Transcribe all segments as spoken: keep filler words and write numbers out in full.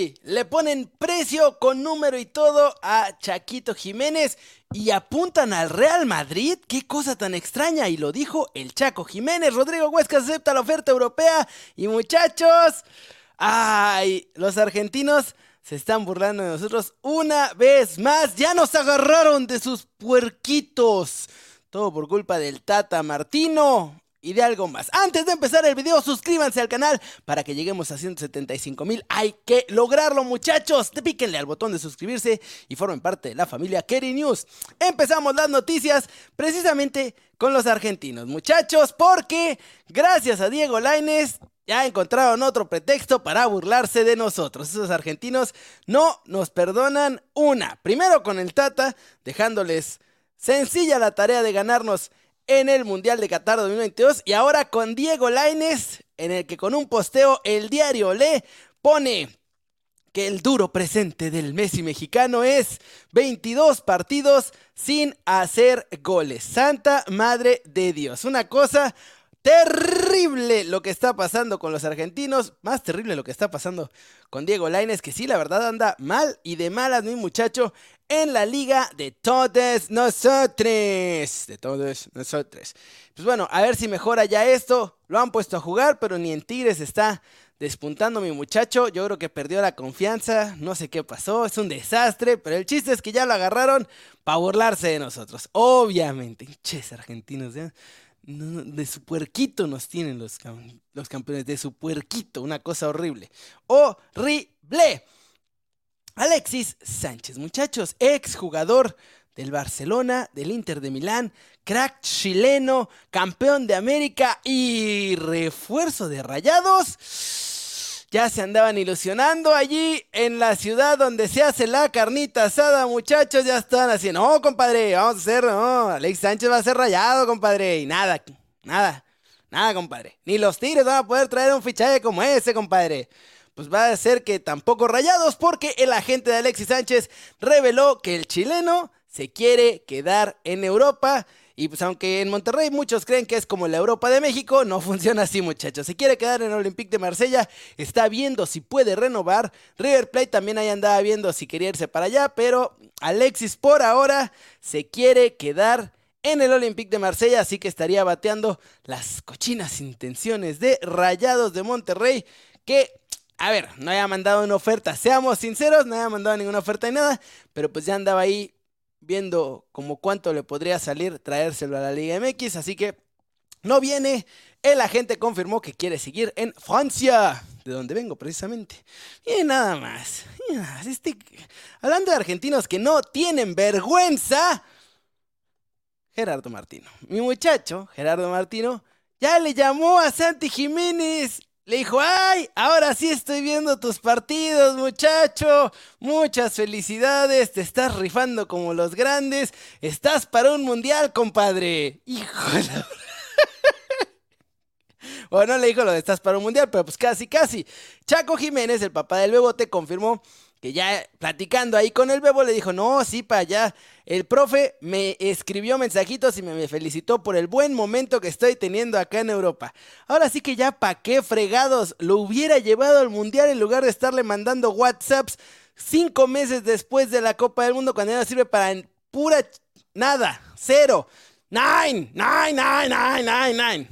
sí, le ponen precio con número y todo a Chaquito Jiménez y apuntan al Real Madrid. Qué cosa tan extraña, y lo dijo el Chaco Jiménez. Rodrigo Huescas acepta la oferta europea y muchachos, ay, los argentinos se están burlando de nosotros una vez más. Ya nos agarraron de sus puerquitos. Todo por culpa del Tata Martino y de algo más. Antes de empezar el video, suscríbanse al canal para que lleguemos a ciento setenta y cinco mil. Hay que lograrlo, muchachos. Te píquenle al botón de suscribirse y formen parte de la familia Keri News. Empezamos las noticias precisamente con los argentinos, muchachos, porque gracias a Diego Lainez ya encontraron otro pretexto para burlarse de nosotros. Esos argentinos no nos perdonan una. Primero con el Tata, dejándoles sencilla la tarea de ganarnos en el Mundial de Qatar dos mil veintidós. Y ahora con Diego Lainez, en el que con un posteo el diario Le pone que el duro presente del Messi mexicano es veintidós partidos sin hacer goles. Santa madre de Dios. Una cosa terrible lo que está pasando con los argentinos. Más terrible lo que está pasando con Diego Lainez, que sí, la verdad anda mal y de malas, mi muchacho, en la liga de todos nosotros. De todos nosotros. Pues bueno, a ver si mejora ya esto. Lo han puesto a jugar, pero ni en Tigres está despuntando mi muchacho. Yo creo que perdió la confianza. No sé qué pasó. Es un desastre. Pero el chiste es que ya lo agarraron para burlarse de nosotros. Obviamente. Ches, argentinos, ¿eh? No, de su puerquito nos tienen los, los campeones, de su puerquito, una cosa horrible. ¡Horrible! Alexis Sánchez, muchachos, ex jugador del Barcelona, del Inter de Milán, crack chileno, campeón de América y refuerzo de Rayados. Ya se andaban ilusionando allí en la ciudad donde se hace la carnita asada, muchachos. Ya estaban haciendo, no, compadre, vamos a hacer, no, Alex Sánchez va a ser Rayado, compadre. Y nada, nada, nada, compadre. Ni los Tigres van a poder traer un fichaje como ese, compadre. Pues va a ser que tampoco Rayados, porque el agente de Alexis Sánchez reveló que el chileno se quiere quedar en Europa. Y pues aunque en Monterrey muchos creen que es como la Europa de México, no funciona así, muchachos. Se quiere quedar en el Olympique de Marsella, está viendo si puede renovar. River Plate también ahí andaba viendo si quería irse para allá, pero Alexis por ahora se quiere quedar en el Olympique de Marsella, así que estaría bateando las cochinas intenciones de Rayados de Monterrey, que, a ver, no haya mandado una oferta, seamos sinceros, no haya mandado ninguna oferta y nada, pero pues ya andaba ahí viendo como cuánto le podría salir traérselo a la Liga M X, así que no viene. El agente confirmó que quiere seguir en Francia, de donde vengo precisamente. Y nada más. Y nada más. Este, hablando de argentinos que no tienen vergüenza, Gerardo Martino, mi muchacho Gerardo Martino, ya le llamó a Santi Jiménez. Le dijo, ay, ahora sí estoy viendo tus partidos, muchacho. Muchas felicidades, te estás rifando como los grandes. Estás para un mundial, compadre. Hijo de la... Bueno, no le dijo lo de estás para un mundial, pero pues casi, casi. Chaco Jiménez, el papá del Bebote, confirmó que ya platicando ahí con el Bebo le dijo, no, sí, para allá. El profe me escribió mensajitos y me, me felicitó por el buen momento que estoy teniendo acá en Europa. Ahora sí que ya pa' qué fregados lo hubiera llevado al mundial en lugar de estarle mandando WhatsApps cinco meses después de la Copa del Mundo, cuando ya no sirve para pura ch- nada, cero, nine, nine, nine, nine, nine, nine.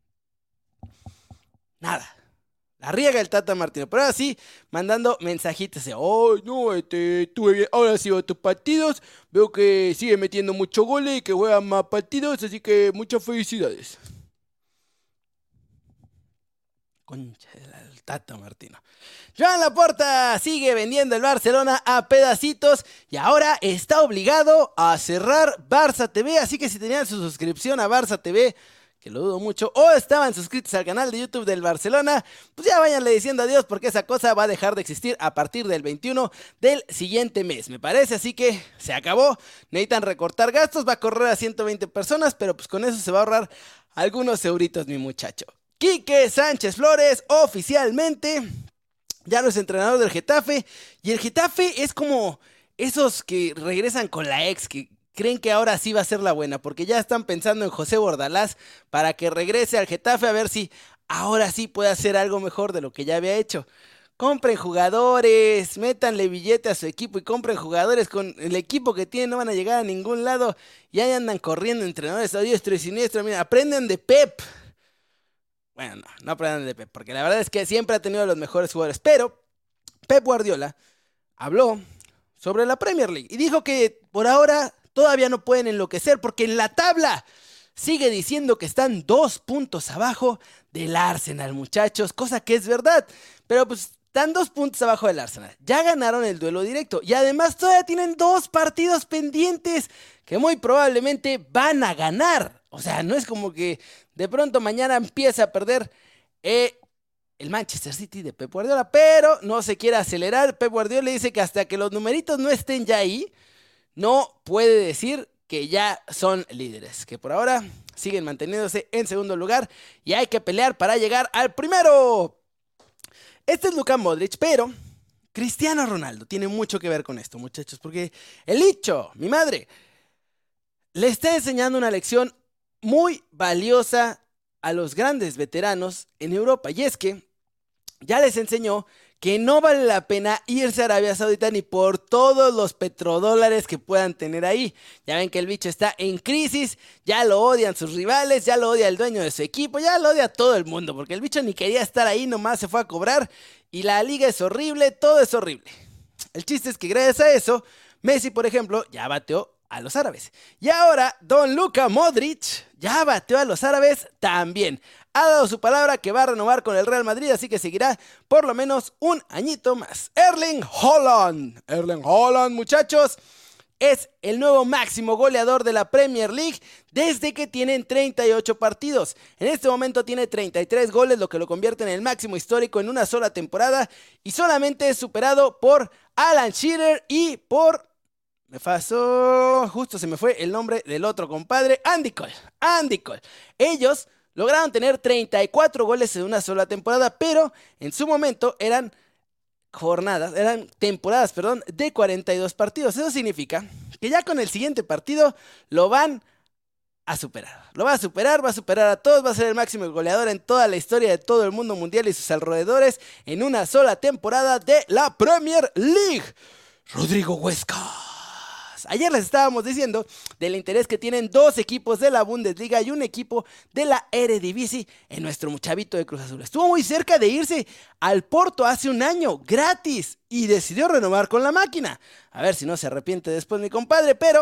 Nada. La riega el Tata Martino, pero ahora sí, mandando mensajitos de, ay, no, este, tuve bien, ahora sí veo tus partidos, veo que sigue metiendo mucho goles y que juega más partidos, así que muchas felicidades. Concha del Tata Martino. Joan Laporta sigue vendiendo el Barcelona a pedacitos y ahora está obligado a cerrar Barça T V, así que si tenían su suscripción a Barça T V, que lo dudo mucho, o estaban suscritos al canal de YouTube del Barcelona, pues ya váyanle diciendo adiós, porque esa cosa va a dejar de existir a partir del veintiuno del siguiente mes, me parece, así que se acabó. Necesitan recortar gastos, va a correr a ciento veinte personas, pero pues con eso se va a ahorrar algunos euritos, mi muchacho. Quique Sánchez Flores oficialmente ya no es entrenador del Getafe, y el Getafe es como esos que regresan con la ex, que creen que ahora sí va a ser la buena, porque ya están pensando en José Bordalás para que regrese al Getafe, a ver si ahora sí puede hacer algo mejor de lo que ya había hecho. compren jugadores, métanle billete a su equipo y compren jugadores. Con el equipo que tienen no van a llegar a ningún lado. Y ahí andan corriendo entrenadores a diestro y siniestro. Mira, aprendan de Pep. Bueno, no, no aprendan de Pep, porque la verdad es que siempre ha tenido los mejores jugadores. Pero Pep Guardiola habló sobre la Premier League y dijo que por ahora todavía no pueden enloquecer porque en la tabla sigue diciendo que están dos puntos abajo del Arsenal, muchachos, cosa que es verdad, pero pues están dos puntos abajo del Arsenal. Ya ganaron el duelo directo y además todavía tienen dos partidos pendientes que muy probablemente van a ganar. O sea, no es como que de pronto mañana empiece a perder eh, el Manchester City de Pep Guardiola, pero no se quiere acelerar. Pep Guardiola le dice que hasta que los numeritos no estén ya ahí, no puede decir que ya son líderes, que por ahora siguen manteniéndose en segundo lugar y hay que pelear para llegar al primero. Este es Luka Modric, pero Cristiano Ronaldo tiene mucho que ver con esto, muchachos, porque el Licho, mi madre, le está enseñando una lección muy valiosa a los grandes veteranos en Europa, y es que ya les enseñó que no vale la pena irse a Arabia Saudita ni por todos los petrodólares que puedan tener ahí. Ya ven que el bicho está en crisis, ya lo odian sus rivales, ya lo odia el dueño de su equipo, ya lo odia todo el mundo, porque el bicho ni quería estar ahí, nomás se fue a cobrar y la liga es horrible, todo es horrible. El chiste es que gracias a eso, Messi, por ejemplo, ya bateó a los árabes. Y ahora, don Luka Modric ya bateó a los árabes también. Ha dado su palabra que va a renovar con el Real Madrid, así que seguirá por lo menos un añito más. Erling Haaland, Erling Haaland, muchachos, es el nuevo máximo goleador de la Premier League desde que tienen treinta y ocho partidos. En este momento tiene treinta y tres goles, lo que lo convierte en el máximo histórico en una sola temporada y solamente es superado por Alan Shearer y por... Me pasó, justo se me fue el nombre del otro compadre, Andy Cole, Andy Cole. Ellos lograron tener treinta y cuatro goles en una sola temporada, pero en su momento eran jornadas, eran temporadas, perdón, de cuarenta y dos partidos. Eso significa que ya con el siguiente partido lo van a superar. Lo va a superar, va a superar a todos, va a ser el máximo goleador en toda la historia de todo el mundo mundial y sus alrededores en una sola temporada de la Premier League. Rodrigo Huesca. Ayer les estábamos diciendo del interés que tienen dos equipos de la Bundesliga y un equipo de la Eredivisie en nuestro chavito de Cruz Azul. Estuvo muy cerca de irse al Porto hace un año, gratis, y decidió renovar con la máquina. A ver si no se arrepiente después mi compadre, pero...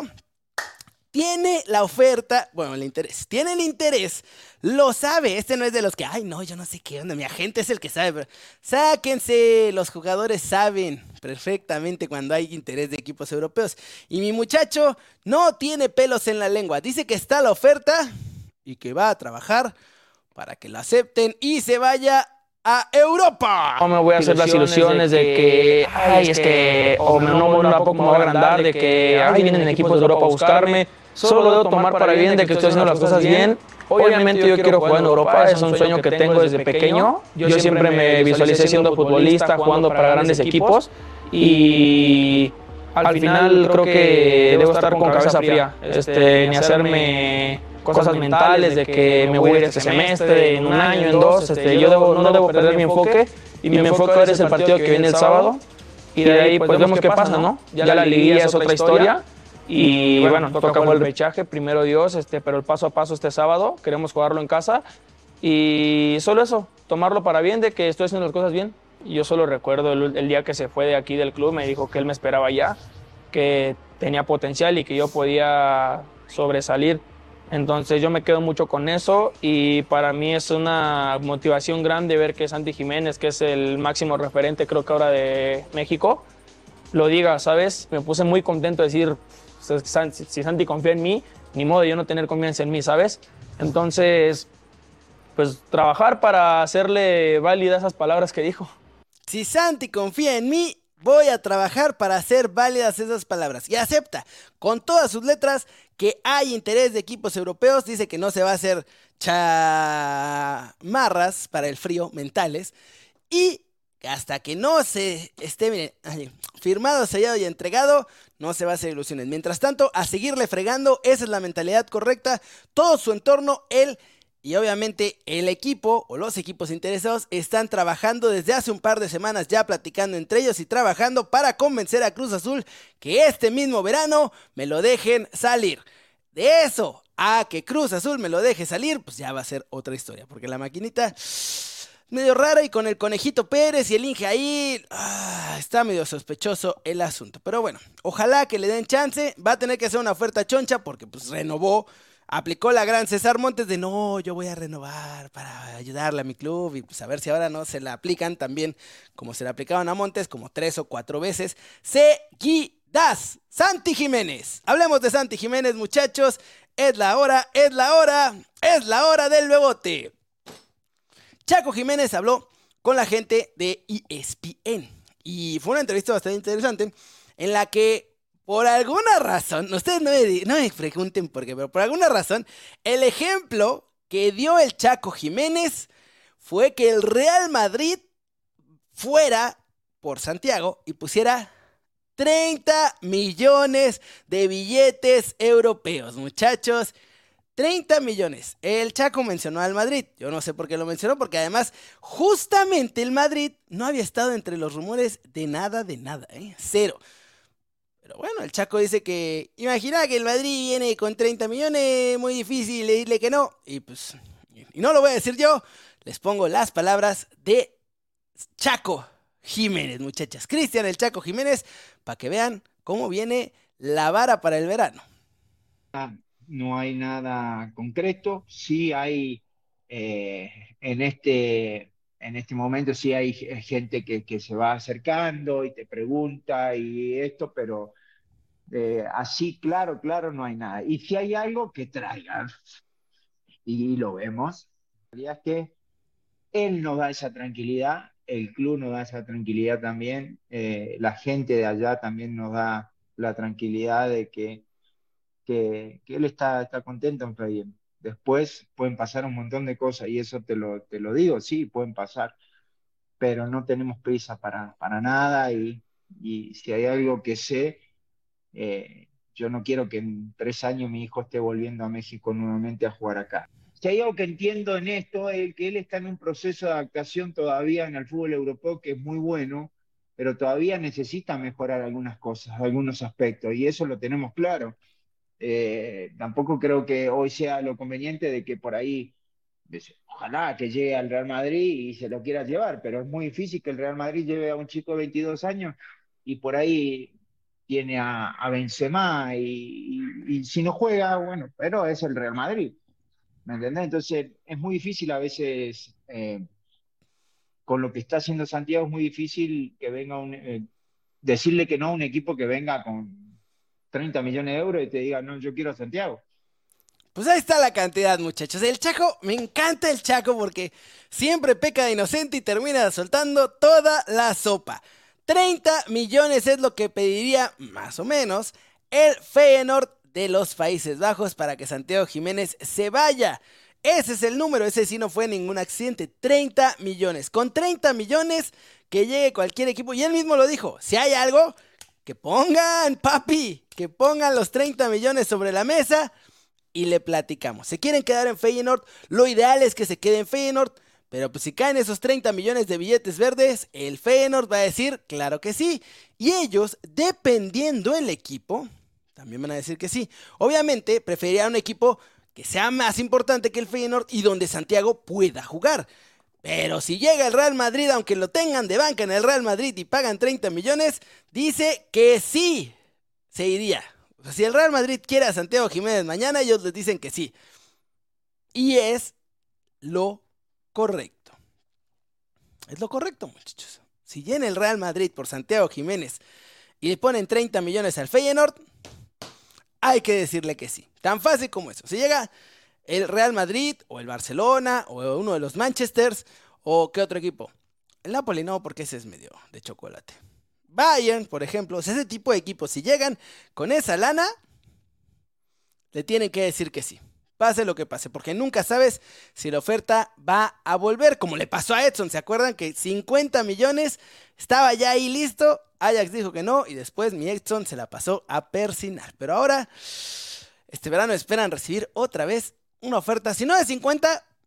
tiene la oferta, bueno, el interés, tiene el interés, lo sabe, este no es de los que, ay no, yo no sé qué onda, mi agente es el que sabe, pero sáquense, los jugadores saben perfectamente cuando hay interés de equipos europeos, y mi muchacho no tiene pelos en la lengua, dice que está la oferta y que va a trabajar para que la acepten y se vaya a Europa. No me voy a hacer las ilusiones de que, ay, es que, o no, no, no, tampoco me voy a agrandar de que, ay, vienen equipos de Europa a buscarme. Solo lo debo tomar para bien de que estoy haciendo las cosas bien. Obviamente yo quiero jugar en Europa, es un sueño que tengo desde pequeño. Yo siempre me visualicé siendo futbolista, jugando para grandes equipos. Y al final creo que debo estar con cabeza fría, este, ni hacerme cosas mentales de que me voy a ir este semestre, en un año, en dos. Este, yo debo, no debo perder mi enfoque y mi enfoque ahora es el partido que viene el sábado. Y de ahí pues vemos qué pasa, ¿no? Ya la liguilla es otra historia. Y bueno, toca el repechaje, primero Dios, este, pero el paso a paso este sábado, queremos jugarlo en casa. Y solo eso, tomarlo para bien de que estoy haciendo las cosas bien. Y yo solo recuerdo el, el día que se fue de aquí del club, me dijo que él me esperaba ya, que tenía potencial y que yo podía sobresalir. Entonces yo me quedo mucho con eso y para mí es una motivación grande ver que Santi Jiménez, que es el máximo referente creo que ahora de México, lo diga, ¿sabes? Me puse muy contento de decir, si Santi confía en mí, ni modo de yo no tener confianza en mí, ¿sabes? Entonces, pues trabajar para hacerle válida esas palabras que dijo. Si Santi confía en mí, voy a trabajar para hacer válidas esas palabras. Y acepta, con todas sus letras, que hay interés de equipos europeos. Dice que no se va a hacer chamarras para el frío mentales. Y hasta que no se esté, miren, firmado, sellado y entregado, no se va a hacer ilusiones. Mientras tanto, a seguirle fregando, esa es la mentalidad correcta. Todo su entorno, él y obviamente el equipo o los equipos interesados están trabajando desde hace un par de semanas ya platicando entre ellos y trabajando para convencer a Cruz Azul que este mismo verano me lo dejen salir. De eso a que Cruz Azul me lo deje salir, pues ya va a ser otra historia, porque la maquinita medio rara y con el Conejito Pérez y el Inge ahí, ah, está medio sospechoso el asunto. Pero bueno, ojalá que le den chance, va a tener que hacer una oferta choncha porque pues renovó. Aplicó la gran César Montes de no, yo voy a renovar para ayudarle a mi club y pues a ver si ahora no se la aplican también como se la aplicaban a Montes como tres o cuatro veces seguidas. Santi Jiménez, hablemos de Santi Jiménez, muchachos, es la hora, es la hora, es la hora del bebote. Chaco Jiménez habló con la gente de E S P N y fue una entrevista bastante interesante en la que por alguna razón, ustedes no me, no me pregunten por qué, pero por alguna razón, el ejemplo que dio el Chaco Jiménez fue que el Real Madrid fuera por Santiago y pusiera treinta millones de billetes europeos, muchachos. treinta millones. El Chaco mencionó al Madrid. Yo no sé por qué lo mencionó, porque además, justamente el Madrid no había estado entre los rumores de nada, de nada, ¿eh? Cero. Pero bueno, el Chaco dice que imagina que el Madrid viene con treinta millones, muy difícil decirle que no. Y pues, y no lo voy a decir yo, les pongo las palabras de Chaco Jiménez, muchachas. Cristian el Chaco Jiménez, para que vean cómo viene la vara para el verano. No hay nada concreto, sí hay eh, en este... En este momento sí hay gente que, que se va acercando y te pregunta y esto, pero eh, así claro, claro no hay nada. Y si hay algo, que traigan. Y, y lo vemos. La realidad es que él nos da esa tranquilidad, el club nos da esa tranquilidad también, eh, la gente de allá también nos da la tranquilidad de que, que, que él está, está contento en Feyenoord. Después pueden pasar un montón de cosas y eso te lo, te lo digo, sí, pueden pasar, pero no tenemos prisa para, para nada y, y si hay algo que sé, eh, yo no quiero que en tres años mi hijo esté volviendo a México nuevamente a jugar acá. Si hay algo que entiendo en esto es que él está en un proceso de adaptación todavía en el fútbol europeo que es muy bueno, pero todavía necesita mejorar algunas cosas, algunos aspectos, y eso lo tenemos claro. Eh, tampoco creo que hoy sea lo conveniente de que por ahí, ojalá que llegue al Real Madrid y se lo quiera llevar, pero es muy difícil que el Real Madrid lleve a un chico de veintidós años y por ahí tiene a, a Benzema y, y, y si no juega, bueno, pero es el Real Madrid, ¿me entendés? Entonces es muy difícil a veces, eh, con lo que está haciendo Santiago, es muy difícil que venga un, eh, decirle que no a un equipo que venga con treinta millones de euros y te diga, no, yo quiero a Santiago. Pues ahí está la cantidad, muchachos. El Chaco, me encanta el Chaco porque siempre peca de inocente y termina soltando toda la sopa. treinta millones es lo que pediría, más o menos, el Feyenoord de los Países Bajos para que Santiago Jiménez se vaya. Ese es el número, ese sí no fue ningún accidente. treinta millones. Con treinta millones que llegue cualquier equipo. Y él mismo lo dijo, si hay algo, que pongan, papi, que pongan los treinta millones sobre la mesa y le platicamos. ¿Se quieren quedar en Feyenoord? Lo ideal es que se queden en Feyenoord. Pero pues si caen esos treinta millones de billetes verdes, el Feyenoord va a decir, claro que sí. Y ellos, dependiendo el equipo, también van a decir que sí. Obviamente, preferirían un equipo que sea más importante que el Feyenoord y donde Santiago pueda jugar. Pero si llega el Real Madrid, aunque lo tengan de banca en el Real Madrid y pagan treinta millones, dice que sí, se iría. O sea, si el Real Madrid quiere a Santiago Jiménez mañana, ellos les dicen que sí. Y es lo correcto. Es lo correcto, muchachos. Si llena el Real Madrid por Santiago Jiménez y le ponen treinta millones al Feyenoord, hay que decirle que sí. Tan fácil como eso. Si llega el Real Madrid o el Barcelona o uno de los Manchesters o qué otro equipo. El Napoli no, porque ese es medio de chocolate. Bayern, por ejemplo, o sea, ese tipo de equipos, si llegan con esa lana, le tienen que decir que sí. Pase lo que pase, porque nunca sabes si la oferta va a volver, como le pasó a Edson. ¿Se acuerdan que cincuenta millones estaba ya ahí listo? Ajax dijo que no y después mi Edson se la pasó a persinar. Pero ahora, este verano esperan recibir otra vez una oferta, si no de cincuenta,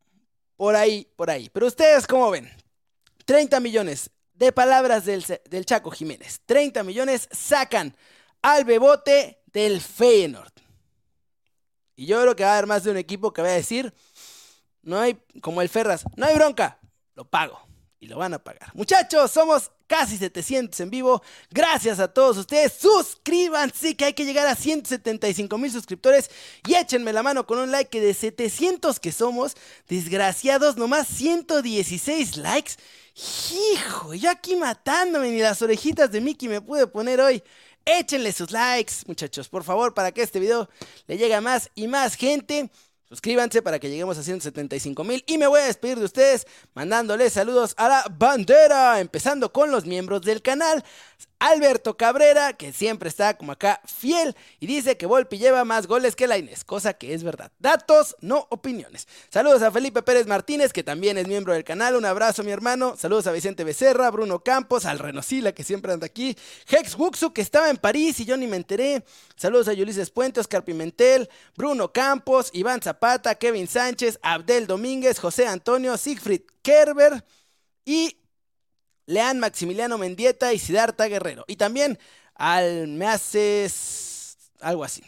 por ahí, por ahí. Pero ustedes, ¿cómo ven? treinta millones de palabras del, del Chaco Jiménez. treinta millones sacan al bebote del Feyenoord. Y yo creo que va a haber más de un equipo que va a decir, no hay, como el Ferraz, no hay bronca, lo pago. Y lo van a pagar. Muchachos, somos casi setecientos en vivo. Gracias a todos ustedes. Suscríbanse, que hay que llegar a ciento setenta y cinco mil suscriptores. Y échenme la mano con un like, que de setecientos que somos, desgraciados, nomás ciento dieciséis likes. Hijo, yo aquí matándome, ni las orejitas de Mickey me pude poner hoy. Échenle sus likes, muchachos, por favor, para que este video le llegue a más y más gente. Suscríbanse para que lleguemos a ciento setenta y cinco mil. Y me voy a despedir de ustedes mandándoles saludos a la bandera. Empezando con los miembros del canal. Alberto Cabrera, que siempre está como acá fiel. Y dice que Volpi lleva más goles que Lainez. Cosa que es verdad. Datos, no opiniones. Saludos a Felipe Pérez Martínez, que también es miembro del canal. Un abrazo, mi hermano. Saludos a Vicente Becerra, Bruno Campos, al Renosila, que siempre anda aquí. Hex Wuxu, que estaba en París y yo ni me enteré. Saludos a Ulises Puente, Oscar Pimentel, Bruno Campos, Iván Zapata, Kevin Sánchez, Abdel Domínguez, José Antonio, Siegfried Kerber y Leán Maximiliano Mendieta y Siddhartha Guerrero. Y también al Me Haces algo así.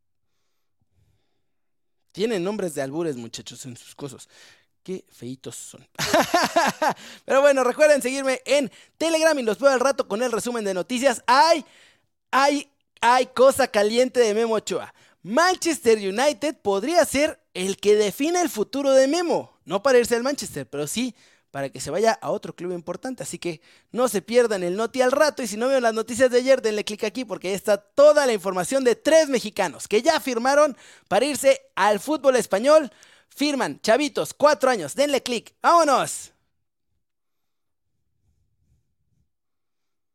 Tienen nombres de albures, muchachos, en sus cosas. Qué feitos son. Pero bueno, recuerden seguirme en Telegram y los veo al rato con el resumen de noticias. ¡Ay! ¡Ay! ¡Ay! Cosa caliente de Memo Ochoa. Manchester United podría ser el que define el futuro de Memo. No para irse al Manchester, pero sí para que se vaya a otro club importante. Así que no se pierdan el noti al rato. Y si no vieron las noticias de ayer, denle clic aquí porque ahí está toda la información de tres mexicanos que ya firmaron para irse al fútbol español. Firman, chavitos, cuatro años. Denle clic. ¡Vámonos!